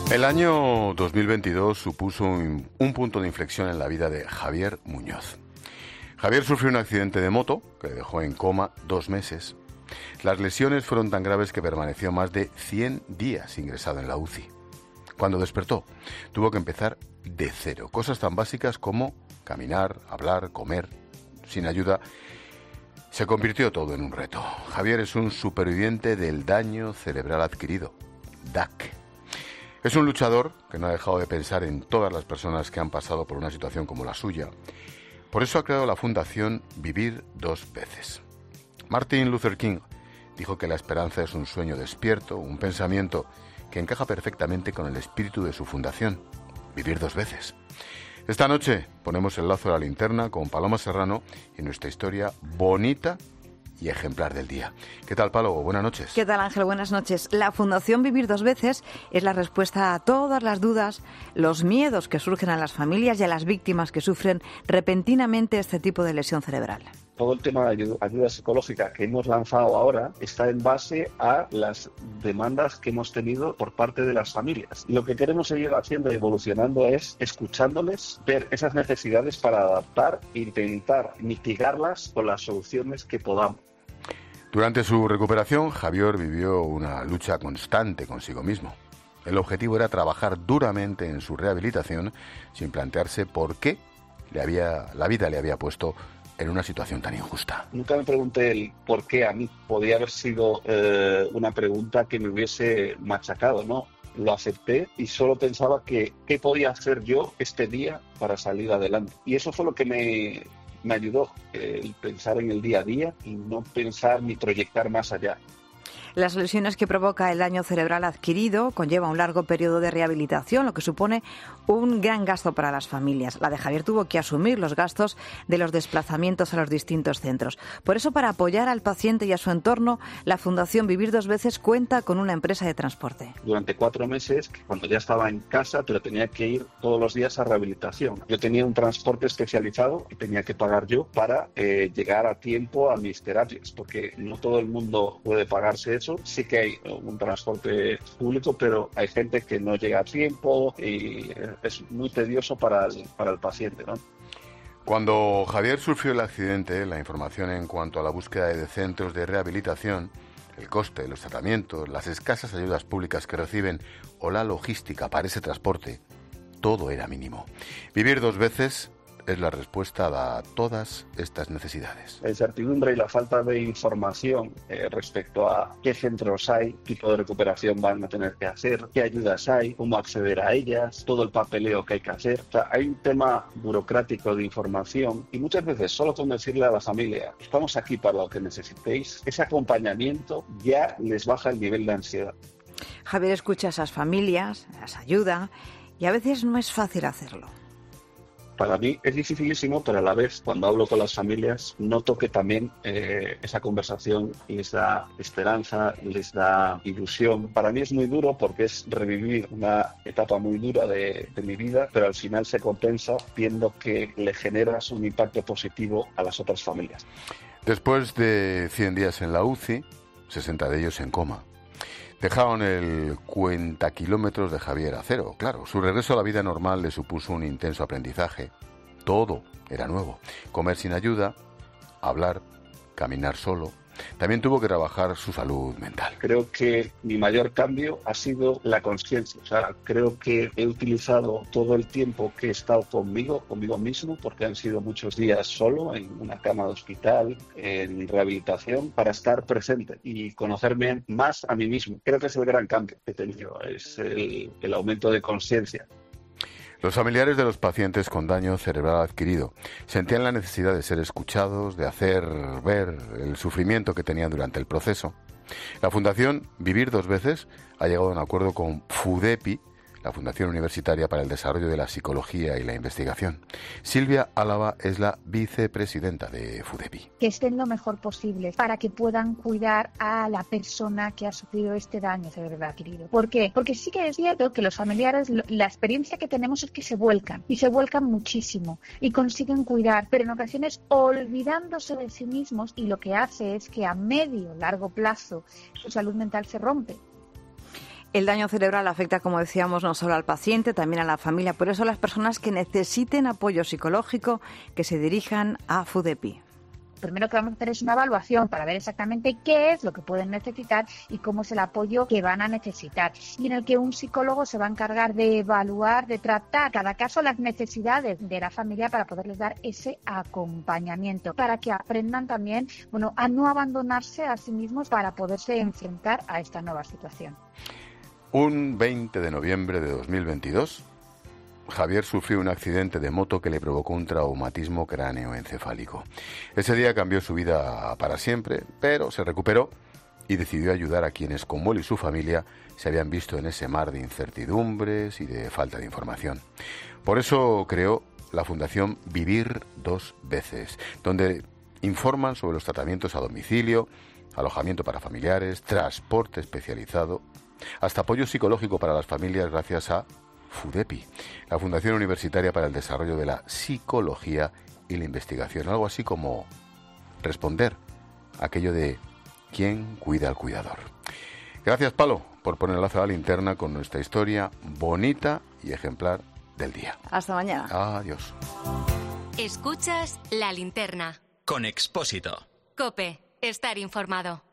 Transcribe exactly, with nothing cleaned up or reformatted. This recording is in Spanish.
El año dos mil veintidós supuso un, un punto de inflexión en la vida de Javier Muñoz. Javier sufrió un accidente de moto que le dejó en coma dos meses. Las lesiones fueron tan graves que permaneció más de cien días ingresado en la U C I. Cuando despertó, tuvo que empezar de cero. Cosas tan básicas como caminar, hablar, comer. Sin ayuda, se convirtió todo en un reto. Javier es un superviviente del daño cerebral adquirido, D A C. Es un luchador que no ha dejado de pensar en todas las personas que han pasado por una situación como la suya. Por eso ha creado la fundación Vivir Dos Veces. Martin Luther King dijo que la esperanza es un sueño despierto, un pensamiento que encaja perfectamente con el espíritu de su fundación, Vivir Dos Veces. Esta noche ponemos el lazo a la linterna con Paloma Serrano y nuestra historia bonita y ejemplar del día. ¿Qué tal, Palo? Buenas noches. ¿Qué tal, Ángel? Buenas noches. La Fundación Vivir Dos Veces es la respuesta a todas las dudas, los miedos que surgen a las familias y a las víctimas que sufren repentinamente este tipo de lesión cerebral. Todo el tema de ayuda, ayuda psicológica que hemos lanzado ahora está en base a las demandas que hemos tenido por parte de las familias. Lo que queremos seguir haciendo y evolucionando es escuchándoles, ver esas necesidades para adaptar e intentar mitigarlas con las soluciones que podamos. Durante su recuperación, Javier vivió una lucha constante consigo mismo. El objetivo era trabajar duramente en su rehabilitación sin plantearse por qué le había, la vida le había puesto en una situación tan injusta. Nunca me pregunté el por qué a mí. Podía haber sido eh, una pregunta que me hubiese machacado, ¿no? Lo acepté y solo pensaba que qué podía hacer yo este día para salir adelante. Y eso fue lo que me, me ayudó, eh, el pensar en el día a día y no pensar ni proyectar más allá. Las lesiones que provoca el daño cerebral adquirido conlleva un largo periodo de rehabilitación, lo que supone un gran gasto para las familias. La de Javier tuvo que asumir los gastos de los desplazamientos a los distintos centros. Por eso, para apoyar al paciente y a su entorno, la Fundación Vivir Dos Veces cuenta con una empresa de transporte. Durante cuatro meses, cuando ya estaba en casa, pero tenía que ir todos los días a rehabilitación. Yo tenía un transporte especializado que tenía que pagar yo para eh, llegar a tiempo a mis terapias, porque no todo el mundo puede pagarse eso. Sí que hay un transporte público, pero hay gente que no llega a tiempo y es muy tedioso para el, para el paciente, ¿no? Cuando Javier sufrió el accidente, la información en cuanto a la búsqueda de centros de rehabilitación, el coste, los tratamientos, las escasas ayudas públicas que reciben o la logística para ese transporte, todo era mínimo. Vivir Dos Veces es la respuesta a todas estas necesidades. La incertidumbre y la falta de información eh, respecto a qué centros hay, qué tipo de recuperación van a tener que hacer, qué ayudas hay, cómo acceder a ellas, todo el papeleo que hay que hacer. O sea, hay un tema burocrático de información y muchas veces solo con decirle a la familia, estamos aquí para lo que necesitéis, ese acompañamiento ya les baja el nivel de ansiedad. Javier escucha a esas familias, las ayuda y a veces no es fácil hacerlo. Para mí es dificilísimo, pero a la vez, cuando hablo con las familias, noto que también eh, esa conversación les da esperanza, les da ilusión. Para mí es muy duro porque es revivir una etapa muy dura de, de mi vida, pero al final se compensa viendo que le generas un impacto positivo a las otras familias. Después de cien días en la U C I, sesenta de ellos en coma, dejaron el cuenta kilómetros de Javier a cero. Claro, su regreso a la vida normal le supuso un intenso aprendizaje. Todo era nuevo. Comer sin ayuda, hablar, caminar solo. También tuvo que trabajar su salud mental. Creo que mi mayor cambio ha sido la conciencia. O sea, creo que he utilizado todo el tiempo que he estado conmigo, conmigo mismo, porque han sido muchos días solo, en una cama de hospital, en rehabilitación, para estar presente y conocerme más a mí mismo. Creo que es el gran cambio que he tenido, es el, el aumento de conciencia. Los familiares de los pacientes con daño cerebral adquirido sentían la necesidad de ser escuchados, de hacer ver el sufrimiento que tenían durante el proceso. La Fundación Vivir Dos Veces ha llegado a un acuerdo con FUDEPI, la Fundación Universitaria para el Desarrollo de la Psicología y la Investigación. Silvia Álava es la vicepresidenta de FUDEPI. Que estén lo mejor posible para que puedan cuidar a la persona que ha sufrido este daño cerebral adquirido. ¿Por qué? Porque sí que es cierto que los familiares, la experiencia que tenemos es que se vuelcan, y se vuelcan muchísimo, y consiguen cuidar, pero en ocasiones olvidándose de sí mismos, y lo que hace es que a medio largo plazo su salud mental se rompe. El daño cerebral afecta, como decíamos, no solo al paciente, también a la familia. Por eso las personas que necesiten apoyo psicológico, que se dirijan a FUDEPI. Primero que vamos a hacer es una evaluación para ver exactamente qué es lo que pueden necesitar y cómo es el apoyo que van a necesitar. Y en el que un psicólogo se va a encargar de evaluar, de tratar cada caso las necesidades de la familia para poderles dar ese acompañamiento, para que aprendan también, bueno, a no abandonarse a sí mismos para poderse enfrentar a esta nueva situación. Un veinte de noviembre de dos mil veintidós, Javier sufrió un accidente de moto que le provocó un traumatismo cráneoencefálico. Ese día cambió su vida para siempre, pero se recuperó y decidió ayudar a quienes, como él y su familia, se habían visto en ese mar de incertidumbres y de falta de información. Por eso creó la Fundación Vivir Dos Veces, donde informan sobre los tratamientos a domicilio, alojamiento para familiares, transporte especializado, hasta apoyo psicológico para las familias gracias a FUDEPI, la Fundación Universitaria para el Desarrollo de la Psicología y la Investigación. Algo así como responder a aquello de ¿quién cuida al cuidador? Gracias, Palo, por poner el lazo a la linterna con nuestra historia bonita y ejemplar del día. Hasta mañana. Adiós. Escuchas La Linterna. Con Expósito. COPE. Estar informado.